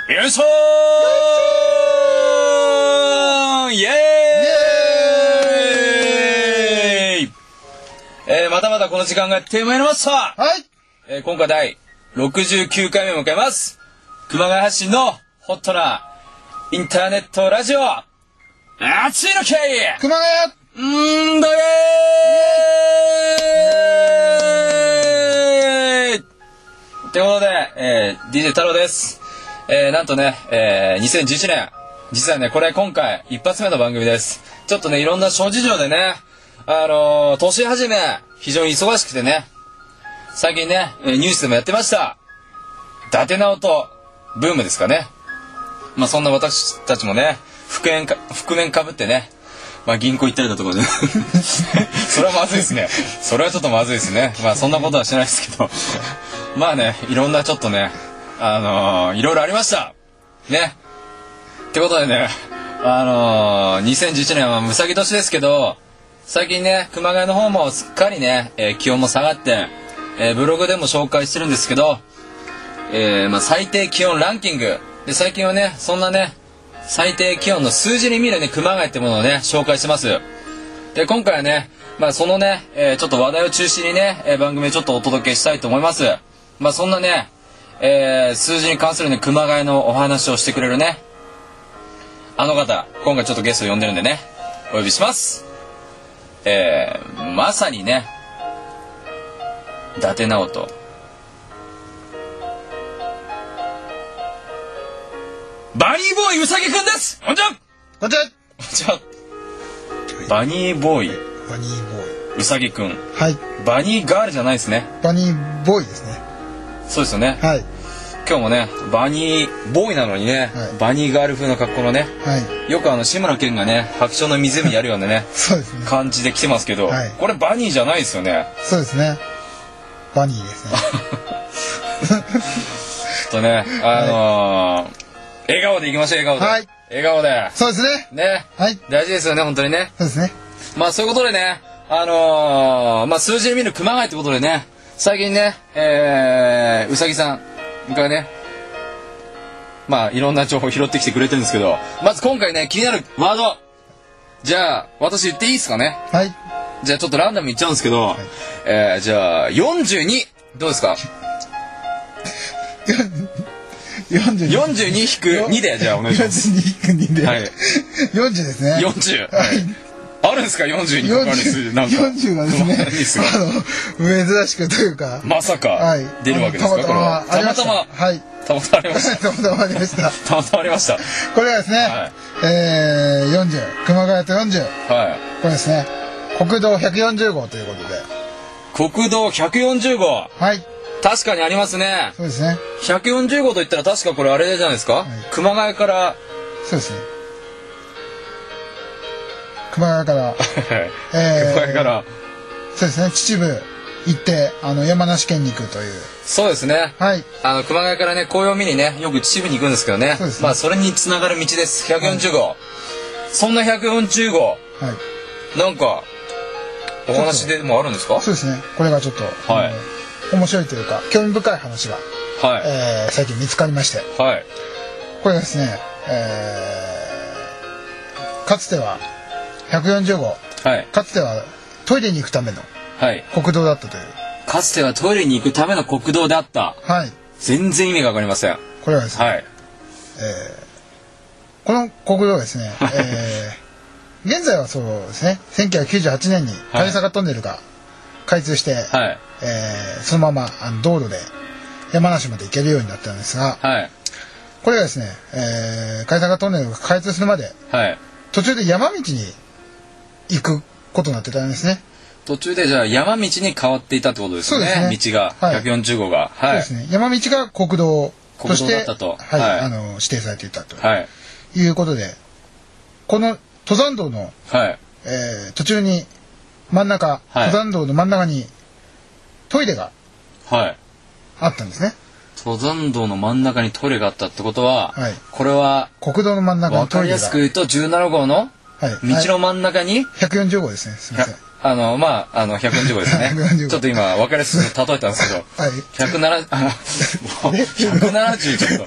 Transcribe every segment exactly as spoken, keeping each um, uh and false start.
よいしょーイエーイえー、またまたこの時間がやってまいりました。 はい、 えー、今回第ろくじゅうきゅうかいめを迎えます。熊谷発信のホットなインターネットラジオ、熱いのけい熊谷うーんどえーということで、えー、ディージェー 太郎です。えー、なんとね、えー、にせんじゅういちねん、実はね、これ今回一発目の番組です。ちょっとね、いろんな諸事情でね、あのー、年始め、非常に忙しくてね、最近ね、ニュースでもやってました。伊達直人ブームですかね。まあそんな私たちもね、覆面か、覆面かぶってね、まあ銀行行ったりだとかね。それはまずいですね。それはちょっとまずいですね。まあそんなことはしないですけど。まあね、いろんなちょっとね、あのー、いろいろありました。ね。ってことでね、あのー、にせんじゅういちねんはむさぎ年ですけど、最近ね、熊谷の方もすっかりね、えー、気温も下がって、えー、ブログでも紹介してるんですけど、えーまあ、最低気温ランキングで、最近はね、そんなね、最低気温の数字に見るね、熊谷ってものをね、紹介してます。で、今回はね、まあそのね、えー、ちょっと話題を中心にね、えー、番組をちょっとお届けしたいと思います。まあそんなね、えー、数字に関するね、熊谷のお話をしてくれるね、あの方、今回ちょっとゲスト呼んでるんでね、お呼びします。えー、まさにね、伊達直人。バニーボーイうさぎくんです。こんにちは。 こんにちは。 こんにちは。バニーボーイ。 バニーボーイ。 うさぎくん。 はい。 バニーガールじゃないですね。 バニーボーイですね。 そうですよね。 はい。 今日もね、バニーボーイなのにね、はい、バニーガール風の格好のね、はい、よくあの志村けんがね、白鳥の湖やるようなね、 そうですね、 感じで来てますけど、はい、これバニーじゃないですよね。 そうですね。バニーですね。 ちょっとね、あのー、笑顔でいきましょう、笑顔で。はい。笑顔で。 そうですね。 ね。 はい。 大事ですよね、本当にね。 そうですね。 まあそういうことでね、あのー、まあ数字で見る熊谷ってことでね、最近ね、えー、うさぎさんがね、まあいろんな情報を拾ってきてくれてるんですけど、まず今回ね、気になるワード。じゃあ、私言っていいですかね。 はい。 じゃあちょっとランダムに言っちゃうんですけど、はい、えー、じゃあ、よんじゅうに、どうですか？よんじゅうに引くにで、じゃあお願いします。 よんじゅうに引くにで。 はい。 よんじゅうですね。 よんじゅう。はい。あるんですかよんじゅうにかかる数字なんか。 よんじゅうはですね、あの珍しくというか、 まさか出るわけですか、これは。たまたま、 はい。 たまたまありました。 たまたまありました。 たまたまありました。 これはですね、えー、よんじゅう、熊谷とよんじゅう。はい。これですね、国道ひゃくよんじゅうごうということで。 国道ひゃくよんじゅうごう。 はい。 確かにありますね。 そうですね。 ひゃくよんじゅうごうといったら確かこれあれじゃないですか、はい、熊谷から。 そうですね。熊谷から、 えー、熊谷からそうですね、秩父行ってあの山梨県に行くという。 そうですね。 はい。 あの熊谷からね、紅葉見にね、よく秩父に行くんですけどね。そうですね。まあそれにつながる道です。ひゃくよんじゅうごう。はい、そんなひゃくよんじゅうごう。はい。なんかお話でもあるんですか？ そうですね。これがちょっと、はい、面白いというか興味深い話が、はい、えー、最近見つかりまして。はい。これですね、えー、かつてはひゃくよんじゅうごう、はい、かつてはトイレに行くための国道だったという、はい、かつてはトイレに行くための国道であった。はい。全然意味がわかりません。 これはですね、はい、えー、この国道はですね、えー、現在はそうですね、せんきゅうひゃくきゅうじゅうはちねんに上坂トンネルが開通して、はい、えー、そのままあの道路で山梨まで行けるようになったんですが、はい、これがですね、えー、上坂トンネルが開通するまで、はい、途中で山道に行くことになってたんですね。 途中でじゃあ山道に変わっていたってことですね。そうですね。道が、はい、ひゃくよんじゅうごうが、 はい、そうですね。山道が国道として、はい、はい、あの指定されていたと、はい、いうことで、この登山道の、はい、えー、途中に真ん中、はい、登山道の真ん中にトイレがあったんですね。 登山道の真ん中にトイレがあったってことは、はい、これは国道の真ん中にトイレが、 分かりやすく言うとじゅうななごうのはい、 道の真ん中にひゃくよんじゅうごですね。すみません。 あのまああのひゃくよんじゅうごですね。ちょっと今分かりやすく例えたんですけど、 はい、 ひゃくななじゅうひゃくななじゅうちょっと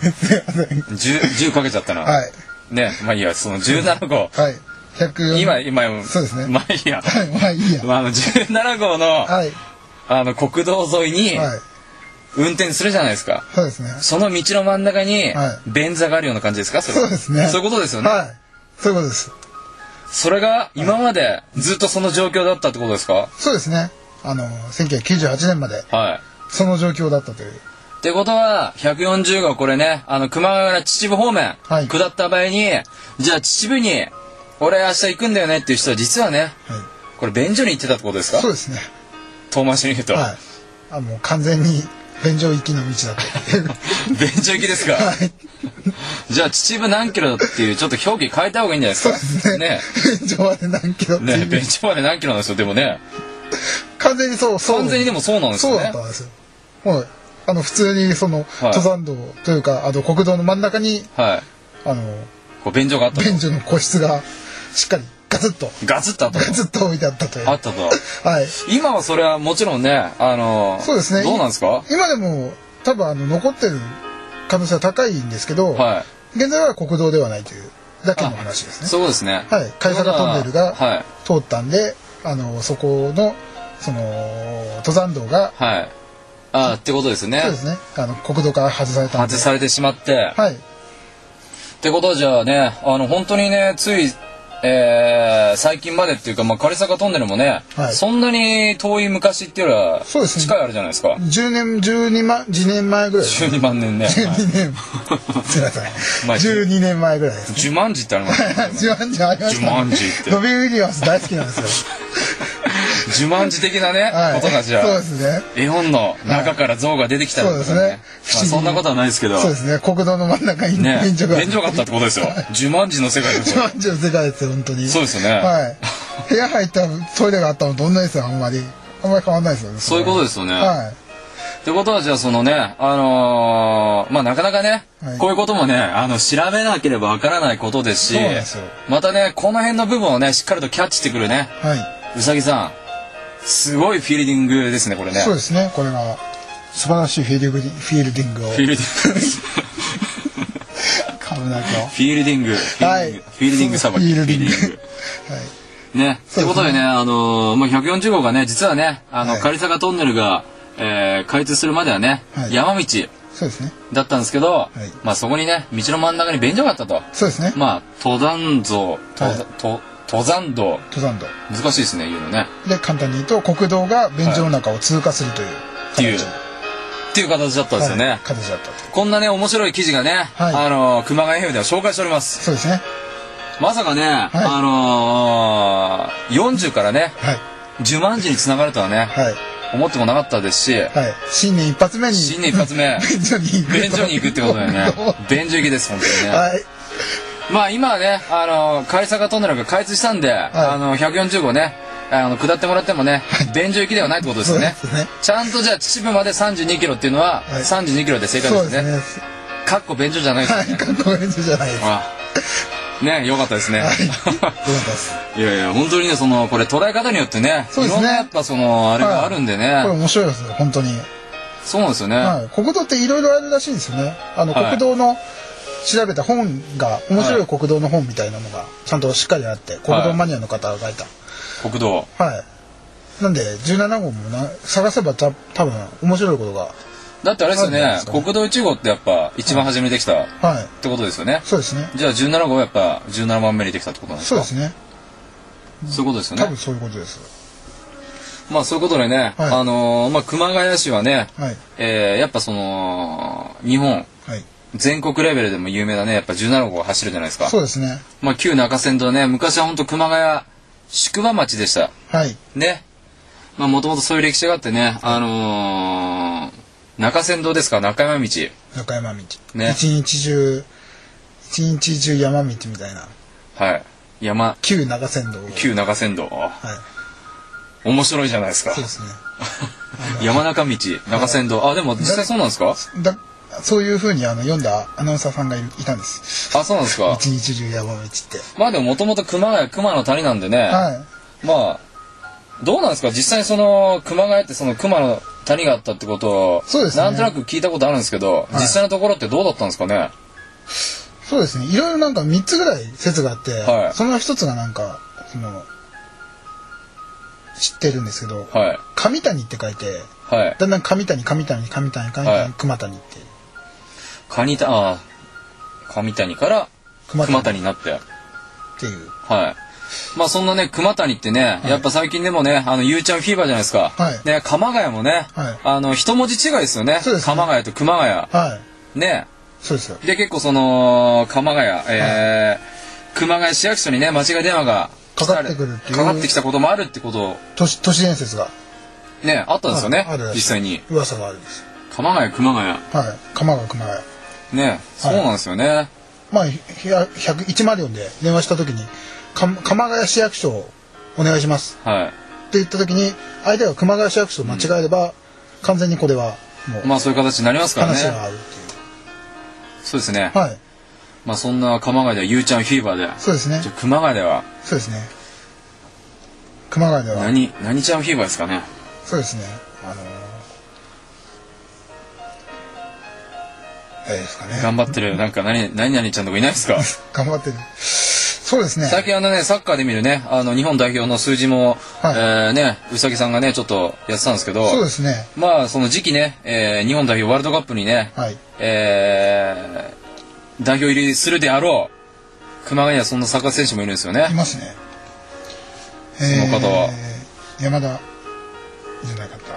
10, じゅうかけちゃったな。 はい。 ね、まあいいや、そのじゅうなな号。 はい。ひゃくよん今今そうですね。 まあいいや。 はい、まあいいや。 まああのじゅうなな号の、はい、あの国道沿いに運転するじゃないですか。 そうですね。 その道の真ん中に便座があるような感じですか？それ。 そうですね。 そういうことですよね。 はい。そういうことです。 それが今までずっとその状況だったってことですか？ そうですね。あのせんきゅうひゃくきゅうじゅうはちねんまでその状況だったという。 ってことはひゃくよんじゅう号これね、あの熊谷から秩父方面、はい、下った場合に、じゃあ秩父に俺明日行くんだよねっていう人は実はね、はい、これ便所に行ってたってことですか？ そうですね。 遠回しに言うと、 はい、あもう完全に便所行きの道だと。 便所行きですか？はい。じゃあ秩父何キロっていうちょっと表記変えた方がいいんじゃないですか？ そうですね。ね、便所まで何キロってね、便所まで何キロなんですよ。でもね、 完全にそうそう完全にでもそうなんですよね。 そうだったんですよ。もうあの普通にその、はい、登山道というかあの国道の真ん中に、はい、あのこう便所があったと。 便所の個室がしっかりガツッとガツッとあったと。 ガツッと置いてあったという。 あったと。 はい。 今はそれはもちろんね、あのそうですね。 どうなんですか？ 今でも多分あの残ってる可能性は高いんですけど、はい、現在は国道ではないというだけの話ですね。 そうですね。 はい。貝坂トンネルが通ったんで、あのそこのその登山道が、 はい。ああってことですね。 そうですね。あの国道から外されたんで。 外されてしまって。 はい。 ってことはじゃあね、あの本当にねつい。えー、最近までっていうか、まあ、狩坂トンネルもね、はい、そんなに遠い昔っていうよりは近いあるじゃないですか。 じゅうねんじゅうにまんじねんまえぐらい、 じゅうにまんねんね。 じゅうにねんすいません、じゅうにねんまえぐらいですね。 ジュマンジってありますね。 ジュマンジありましたね。 ジュマンジってロビン・ウィリアムス大好きなんですよ。 ジュマンジ的なね、はい、ことがじゃあ、 そうですね、 絵本の中から像が出てきたりとかね、そうですね、まあ、そんなことはないですけど、 そうですね、国道の真ん中に便所が、 ね、便所があったってことですよ。ジュマンジの世界ですよ。 ジュマンジの世界ですよ、本当に。 そうですよね。 はい。部屋入ったトイレがあったのと同じですよ、あんまり。あんまり変わんないですよね。 そういうことですよね。 はい。 ってことはじゃあそのね、あのー、まあなかなかね、はい、こういうこともね、あの調べなければわからないことですし、 そうですよ。 またね、この辺の部分をね、しっかりとキャッチしてくるね、はい、うさぎさん、すごいフィールディングですね、これね。 そうですね、これが素晴らしいフィールディング、フィールディングを。フィールディング。噛むな今日。 フィールディング、フィールディング、フィールディングさばき。 フィールディング。はい。 ね、と、ね、いうことでね、あのー、まあ、ひゃくよんじゅう号がね、実はね、あの、はい、狩坂トンネルが、えー、開通するまではね、はい、山道そうですねだったんですけど、はい、まあそこにね、道の真ん中に便所があったと。 そうですね。 まあ登山像、登、はい、と登山道。 登山道。 難しいですね、言うのね。 で、簡単に言うと国道が便所の中を通過するという形、はい、 っていう形だったんですよね。はい、 形だったと。 こんなね、面白い記事がね、はい、あのー、熊谷 エフエム では紹介しております。 そうですね。 まさかね、はい、あのー、よんじゅうからね、はい、じゅうまんじにつながるとはね、はい、思ってもなかったですし、はい、 新年一発目に新年一発目便所に行く便所に行くってことだよね。便所行きです本当にね。 はい、 まあ今はね、あの狩坂トンネルが開通したんで、はい、あのひゃくよんじゅう号ね、あの下ってもらってもね、はい、便所行きではないってことですよね。そうですね。ちゃんとじゃあ秩父までさんじゅうにキロっていうのは、はい、さんじゅうにキロで正解ですね。そうですね。かっこ便所じゃないですね。 はい、かっこ便所じゃないです。 ね、良かったですね。はい、良かったです。いやいや、本当にね、その、これ捉え方によってね、いろんなやっぱその、あれがあるんでね。はい、 これ面白いですよ、本当に。 そうなんですよね。 はい、国道っていろいろあるらしいんですよね。あの、国道の調べた本が、面白い国道の本みたいなのが、ちゃんとしっかりあって、国道マニアの方が書いた。 国道。 はい。なんで、じゅうなな号もな探せばた多分面白いことが。 だってあれですよね、国道いち号ってやっぱ一番初めにできたってことですよね。はい、 そうですね。 じゃあじゅうなな号はやっぱじゅうななばんめにできたってことなんですか。 そうですね。 そういうことですよね。 多分そういうことです。 まあそういうことでね、はい、あのー、まあ熊谷市はね、はい、えー、やっぱその日本、はい、全国レベルでも有名なね、やっぱじゅうなな号が走るじゃないですか。 そうですね。 まあ旧中山道ね、昔は本当熊谷宿場町でした。はい。ね。まあもともとそういう歴史があってね、あのー。中山道ですか、中山道。 中山道。ね。一日中、一日中山道みたいな。 はい。山。 旧中山道。 旧中山道。はい。面白いじゃないですか。 そうですね。 山中道、中山道。あ、でも実際そうなんですか？ だそういうふうにあの読んだアナウンサーさんがいるいたんです。 あ、そうなんですか。 一日中山道って。 まあでももともと熊谷熊の谷なんでね。 はい。 まあどうなんですか、実際にその熊谷ってその熊の谷があったってことを、 そうですね、 なんとなく聞いたことあるんですけど、はい、実際のところってどうだったんですかね。 そうですね、いろいろなんかみっつぐらい説があって、はい、そのひとつがなんかその知ってるんですけど、はい、上谷って書いて、はい、だんだん上谷上谷上谷上谷、はい、熊谷って上谷、あ上谷から熊谷になってっていう。 はい。まあそんなね熊谷ってね、はい、やっぱ最近でもねあのゆうちゃんフィーバーじゃないですか。はい、ね鎌ヶ谷もね、はい、あの一文字違いですよね。そうですね、鎌ヶ谷と熊谷。はい、ね。 そうですよ。 で結構その鎌ヶ谷、えーはい、熊谷市役所にね間違い電話がかかってくるっていうかかってきたこともあるってことを都市都市伝説がねあったんですよね。ある実際に噂があるんです。 鎌ヶ谷熊谷。はい。 鎌ヶ谷熊谷。 ねそうなんですよね。はい、 まあひゃくいちまるよんで電話した時に鎌ヶ谷市役所をお願いします、はい、って言った時に相手が熊谷市役所を間違えれば、うん、完全にこれはもうまあそういう形になりますからね。 話が合うっていう。 そうですね。はい。まあそんな鎌ヶ谷ではゆうちゃんフィーバーで。 そうですね。 じゃあ熊谷では。 そうですね。熊谷では。 何何ちゃんフィーバーですかね。 そうですね。あのー、誰ですかね。 頑張ってるなんか何何々ちゃんとかいないですか。 頑張ってる。そうですね。 最近あのねサッカーで見るねあの日本代表の数字も、はい、えー、ねうさぎさんがねちょっとやってたんですけど、 そうですね。 まあその時期ね、えー、日本代表ワールドカップにね、はい、えー、代表入りするであろう熊谷にはそんなサッカー選手もいるんですよね。 いますね。 その方は、 えー、山田じゃなかった。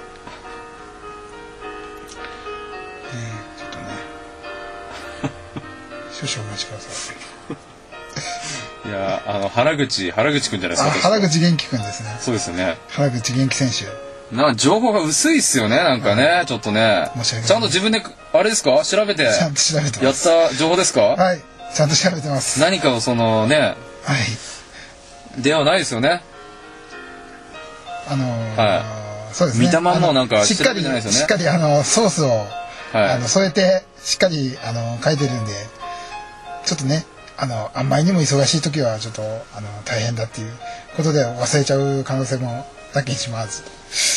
えー、ちょっとね少々お待ちください。 いやあの原口原口くんじゃないですか。 原口元気くんですね。 そうですよね。 原口元気選手。 なんか情報が薄いっすよねなんかね、はい、ちょっとね。ちゃんと自分であれですか調べて。 ちゃんと調べてます。やった情報ですか。 はい。ちゃんと調べてます。 何かをそのね。はい。ではないですよね。 あのー、 はい。そうですね。見たまんもなんかしっかりしっかりあのソースを、はい、あの添えてしっかりあの書いてるんでちょっとね。あのあんまりにも忙しい時はちょっとあの大変だっていうことで忘れちゃう可能性もだけにします。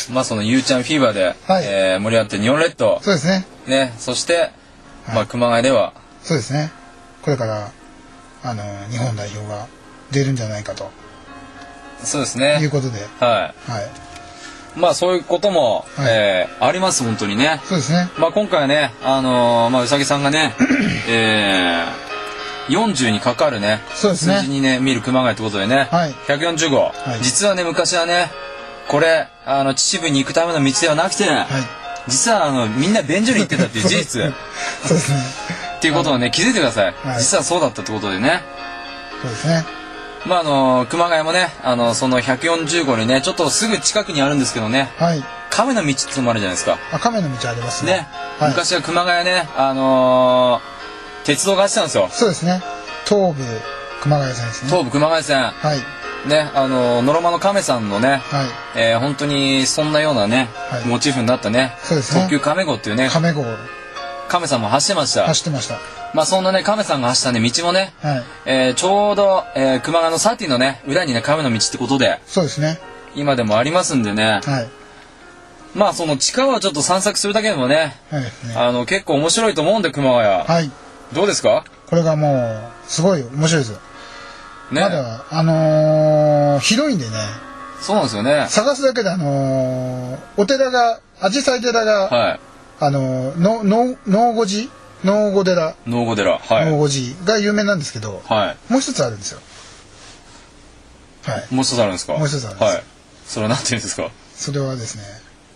まあそのゆうちゃんフィーバーで、はい、えー、盛り上がって日本列島。 そうですね。 ねそして、はい、まあ熊谷ではそうですね。これからあの日本代表が出るんじゃないかと。 そうですね。 いうことで。 はい。はい。まあそういうことも、はい、えー、あります本当にね。 そうですね。 まあ今回はねあのー、まあうさぎさんがねえーよんじゅうにかかるね、 そうですね、 数字にね見る熊谷ってことでね、はい、ひゃくよんじゅうご、はい、実はね昔はねこれあの秩父に行くための道ではなくて、はい、実はあのみんな便所に行ってたっていう事実そうですねっていうことをね気づいてください、はい、実はそうだったってことでね。 そうですね。 まああの熊谷もねあのそのひゃくよんじゅうごにねちょっとすぐ近くにあるんですけどね、はい、亀の道ってのもあるじゃないですか。 あ亀の道ありますね。ね、 はい、昔は熊谷ねあのー鉄道が走ってたんですよ。 そうですね。東武熊谷線ですね。 東武熊谷線。はい。ね、あののろまの亀さんのね、はい、えー、本当にそんなようなね、はい、モチーフになったね、 そうですね。 特急亀号っていうね、 亀号。 亀さんも走ってました。 走ってました。 まあそんなね亀さんが走ったね道もね、はい、えー、ちょうど、えー、熊谷のサティのね裏にね亀の道ってことで、 そうですね。 今でもありますんでね。はい。まあその地下をちょっと散策するだけでもね、はい、ねあの結構面白いと思うんで熊谷。はい。どうですか？ これがもうすごい面白いですよ。ね、まだあのー、広いんでね。 そうなんですよね。 探すだけであのー、お寺が紫陽花寺が、はい、あのー、のの能護寺能護寺能護寺はい能護寺が有名なんですけど、はい、もう一つあるんですよ。 はい。もう一つあるんですか？ もう一つあるんです。はい。 それは何て言うんですか？ それはですね。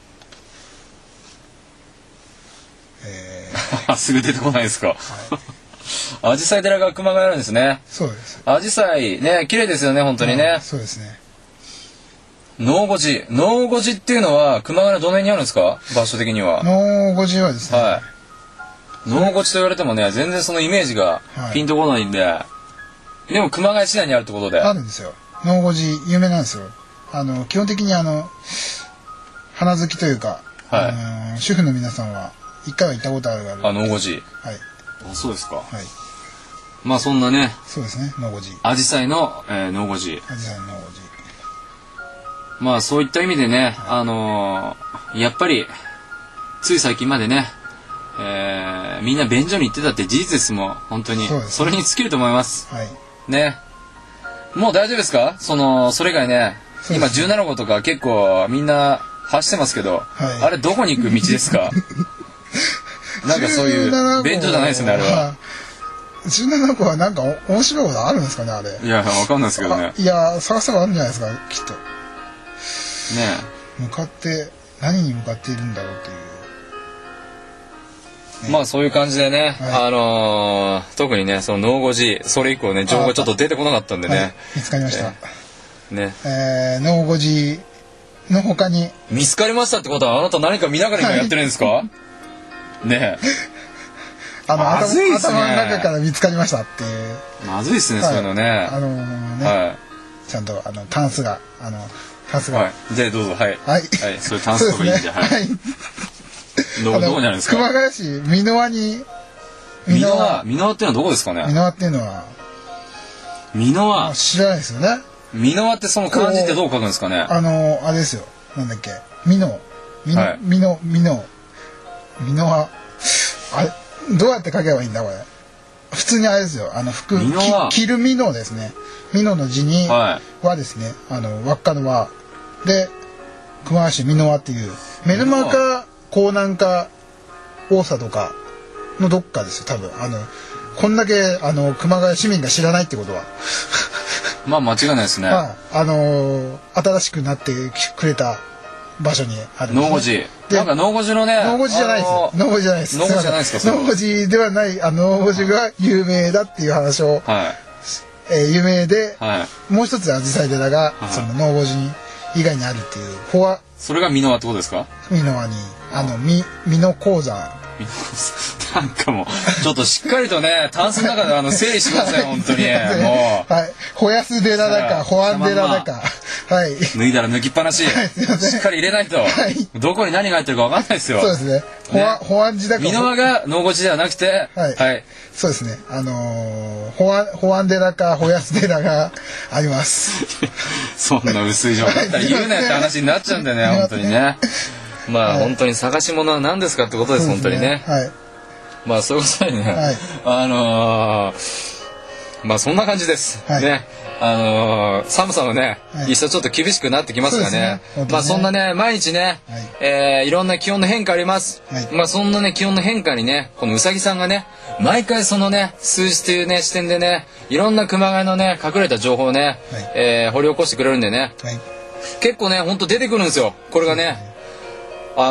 えー、すぐ出てこないですか。はい。紫陽花寺が熊谷あるんですね。 そうです。 紫陽花ね綺麗ですよね本当にね。 そうですね。 能護寺能護寺っていうのは熊谷のどの辺にあるんですか場所的には。 能護寺はですね。はい。 能護寺と言われてもね全然そのイメージがピンとこないんで、はい、でも熊谷市内にあるってことで。 あるんですよ。能護寺有名なんですよ。あの基本的にあの花好きというか、はい、あの主婦の皆さんは一回は行ったことあるある。 あ、能護寺。 はい。 あ、そうですか。 はい。 まあそんなね。 そうですね、能護寺。 アジサイの、えー、能護寺。 アジサイの能護寺。 まあそういった意味でね、はい、あのー、やっぱり、つい最近までね、えー、みんな便所に行ってたって事実ですもん、本当に。そ, ね、それに尽きると思います。 はい。 ね。もう大丈夫ですか？その、それ以外ね、今じゅうななごうとか結構みんな走ってますけど、はい、あれどこに行く道ですか？なんかそういう便所じゃないですよね、あれは。 じゅうななごうはなんか面白いことあるんですかね、あれ。 いや、わかんないですけどね。 いや、探せばあるんじゃないですか、きっと。ねえ。 向かって、何に向かっているんだろうという。 ね、まあそういう感じでね、はい、あのー、特にね、その能護寺、それ以降ね、情報がちょっと出てこなかったんでね。はい、 見つかりました。 えー、ね。 えー、能護寺の他に。 見つかりましたってことは、あなた何か見ながら今やってるんですか？はい、ねえ。 あの、まずいっすね、頭の中から見つかりましたっていう。 まずいっすね、はい、そういうのね。 あのー、ね、はい、ちゃんと、あの、タンスが、あの、タンスが。 はい。じゃあどうぞ、はい。はい。はい、そういうタンスとかいいんで、はい。はい。どこ、どこにあるんですか？ 熊谷市、美濃輪に。 美濃輪、美濃輪っていうのはどこですかね？ 美濃輪っていうのは。 美濃輪。 知らないですよね。 美濃輪ってその漢字ってどう書くんですかね？ あの、あれですよ。なんだっけ。美濃。美濃、美濃、美濃。美濃輪。あれどうやって書けばいいんだこれ。普通にあれですよ。あの服着る美濃ですね。美濃の字にはですね、あの輪っかの輪で熊谷市美濃輪っていうメルマか江南か大佐とかのどっかですよ多分。あのこんだけあの熊谷市民が知らないってことは。 まあ間違いないですね。 まああの新しくなってくれた場所にあるんですね。 能護寺。なんか能護寺のね。 能護寺じゃないです。能護寺じゃないです。 能護寺じゃないですか。 能護寺ではない、あの能護寺が有名だっていう話を、はい、えー、有名で、はい、もう一つアジサイ寺が、はい、その能護寺に以外にあるっていう。フォア。 それが美濃輪ってことですか？ 美濃輪に、あの美美濃鉱山。 なんかもうちょっとしっかりとねタンスの中であの整理してください本当にもう。はい。ほやす寺だか保安寺だか。はい。 脱いだら抜きっぱなし。はい、すいません。しっかり入れないと、はい、どこに何が入ってるかわかんないですよ。 そうですね。保安、保安寺だか。 美濃輪が能護寺ではなくて、 はい。はい。そうですね。あのー、保安、保安寺かほやす寺があります。 そんな薄い情報だったら言うなよって話になっちゃうんだよね、本当にね。まあ、はい、本当に探し物は何ですかってことです、ですね、本当にね。はい。まあそういうことでね、はい、あのー、まあそんな感じです。はい、ね。あのー、寒さもね、はい、一層ちょっと厳しくなってきますがね。ねまあそんなね、毎日ね、はい、えー、いろんな気温の変化あります。はい、まあそんなね、気温の変化にね、このうさぎさんがね、毎回そのね、数字というね、視点でね、いろんな熊谷のね、隠れた情報をね、はい、えー、掘り起こしてくれるんでね、はい、結構ね、ほんと出てくるんですよ。これがね。あ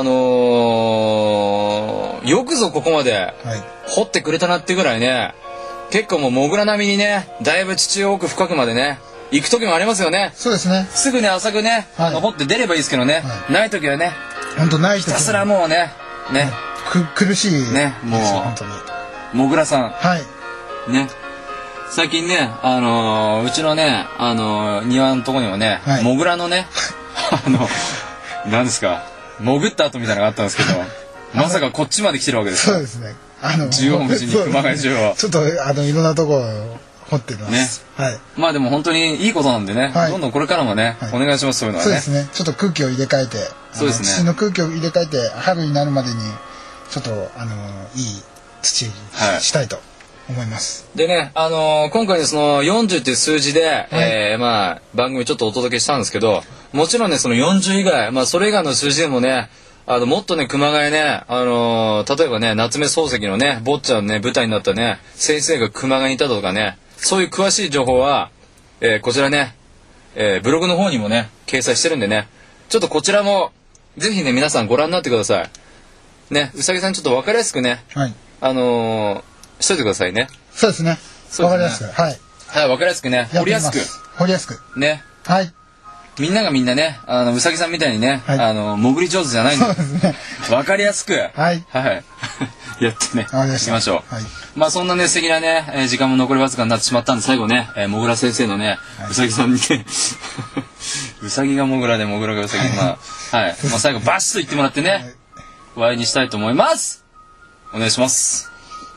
のー、よくぞここまで掘ってくれたなってぐらいね、結構もうモグラ並みにね、だいぶ地中奥深くまでね、行く時もありますよね。 そうですね。 すぐね、浅くね、はい、掘って出ればいいですけどね、はい、ない時はね、 本当ない時ひたすらもうね、ね、 く苦しいね、もう本当にモグラさん、 はい、 ね、最近ね、あのー、うちのね、あのー、庭のとこにもね、はい、モグラのね、あの、なんですか。潜った後みたいなのがあったんですけど、まさかこっちまで来てるわけですそうですね。あの縦横無尽に熊谷中をちょっとあのいろんなところ掘ってます。 ね。はい。まあでも本当にいいことなんでね、はい、どんどんこれからもね、はい、お願いしますそういうのはね。 そうですね。ちょっと空気を入れ替えて、 そうですね。 土の空気を入れ替えて春になるまでにちょっとあのいい土にしたいと思います。 でね、あのー、今回そのよんじゅうっていう数字で、はい、えー、まあ番組ちょっとお届けしたんですけど、もちろんねそのよんじゅう以外、まあそれ以外の数字でもね、あのもっとね熊谷ね、あのー、例えばね夏目漱石のね坊ちゃんのね舞台になったね先生が熊谷にいたとかね、そういう詳しい情報は、えー、こちらね、えー、ブログの方にもね掲載してるんでね、ちょっとこちらもぜひね皆さんご覧になってください。ね、うさぎさんちょっと分かりやすくね、はい、あのー、しといてくださいね。 そうですね。わかりやすく、はい。 はい、わかりやすくね、掘りやすく。 掘りやすく。 ね。 はい。 みんながみんなね、あのうさぎさんみたいにね、はい、あの潜り上手じゃないんで、そうですね。わかりやすく、はい、はい、やってね、いきましょう。はい。まあそんなね素敵なね、えー、時間も残りわずかになってしまったんで、最後ね、えー、もぐら先生のね、はい、うさぎさんにね、うさぎがもぐらでもぐらがうさぎ、まあはい、まあ最後バシッと言ってもらってね、はい、終わりにしたいと思います。 お願いします。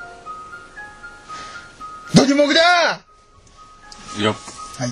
ドリモグだーよっ。 はい。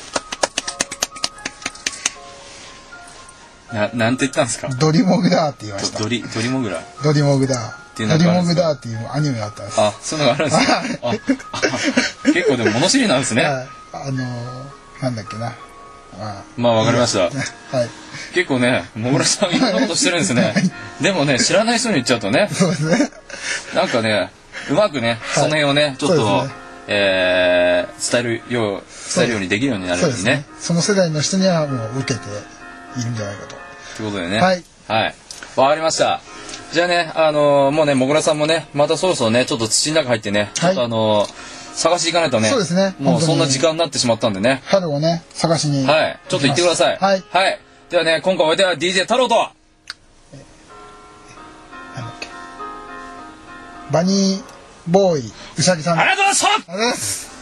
な、なんて言ったんですか？ ドリモグだって言いました。 ドリ、ドリモグラドリモグだ。ドリモグだっていうアニメがあったんです。 あ、そういうのがあるんですか？あ、結構でも物知りなんですね。 はい、あのー、なんだっけな。 まあ、まあ、わかりました。はい。結構ね、もぐらさんいろんなことしてるんですね。はい、でもね、知らない人に言っちゃうとね。 そうですね。 なんかね、うまくね、その辺をね、ちょっと、ね、えー、伝えるよう、伝えるようにできるようになるようにね。 その世代の人にはもう受けているんじゃないかと。 ということでね。 はい。 はい。わかりました。じゃあね、あのー、もうね、もぐらさんもね、またそろそろね、ちょっと土の中入ってね、ちょっとあのー、探していかないとね。 そうですね。 もうそんな時間になってしまったんでね。 春をね、探しに。 はい。ちょっと行ってください。 はい。 はい。ではね、今回お相手は ディージェー 太郎と。 なんだっけ。バニーボーイうさぎさん。 ありがとうございました。 ありがとうございます。